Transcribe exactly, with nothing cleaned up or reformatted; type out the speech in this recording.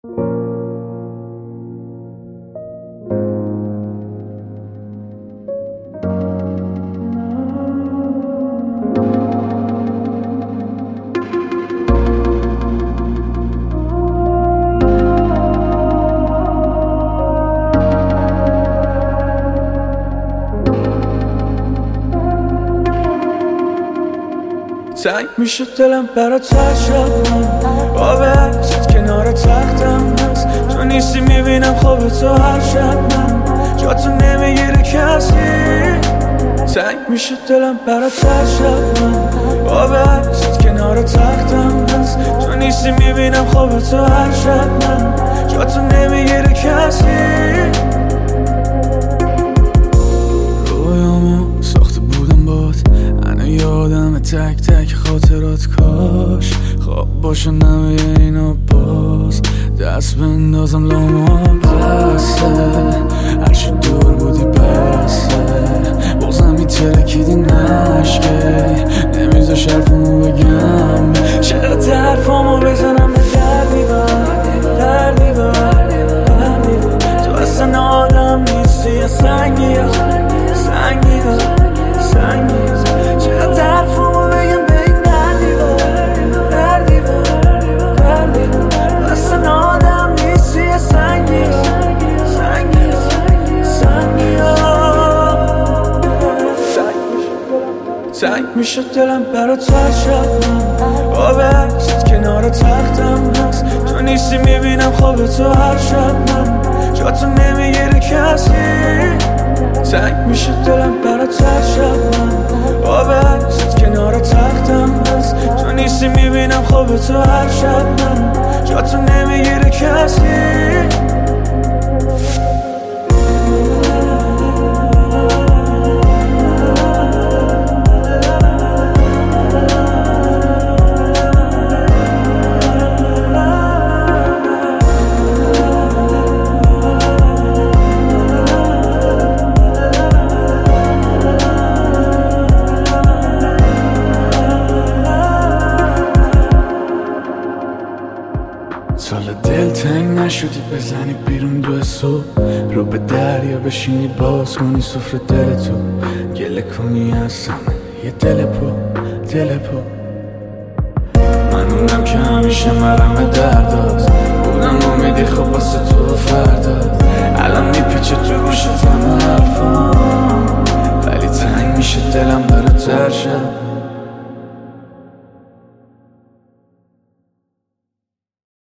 تنگ میشه دلم برات هر شب من با عکست کنار تختم هست. تو نیستی میبینم خواب تو هر شب من جا تو نمیگیره کسی. تنگ میشه دلم برات هر شب من با عکست کنار تختم هست. تو نیستی میبینم خواب تو هر شب من جا تو نمیگیره کسی. رویامو ساخته بودم باد انا یادم تک تک خاطرات. کاش خواب باشه نمه اینا باز دست بندازم لامو بسته. هرچی دور بودی بسته بازم میترکیدی نشکه نمیذاش حرفمو بگم. چقدر حرفمو بزنم به در دیوار در دیوار در دیوار. تو اصلا آدم نیستی یا سنگی ها سنگی ها سنگی ها. چقدر حرفمو بگم به این در دیوار در دیوار در دیوار. اصلا آدم نیستی یا سنگی ها سنگی ها سنگی ها. تنگ میشه دلم برات هر شب من با عکست کنار تختم هست. تو نیستی میبینم خواب تو هر شب من جا تو نمیگیره کسی. تنگ میشه دلم برات هر شب من با عکست کنار تختم هست. تو نیستی میبینم خواب تو هر شب من جا تو نمیگیره کسی. سالا دل تنگ نشدی بزنی بیرون دو صبح رو به دریا بشینی باز کنی سفره دلتو گله کنی از همه یه دل پو دل پو. من اونم که همیشه مرم درداز بودم امیدی خب واسه تو فردا. الان میپیچه تو گوشت همه حرفام ولی تنگ میشه دلم برات هر شب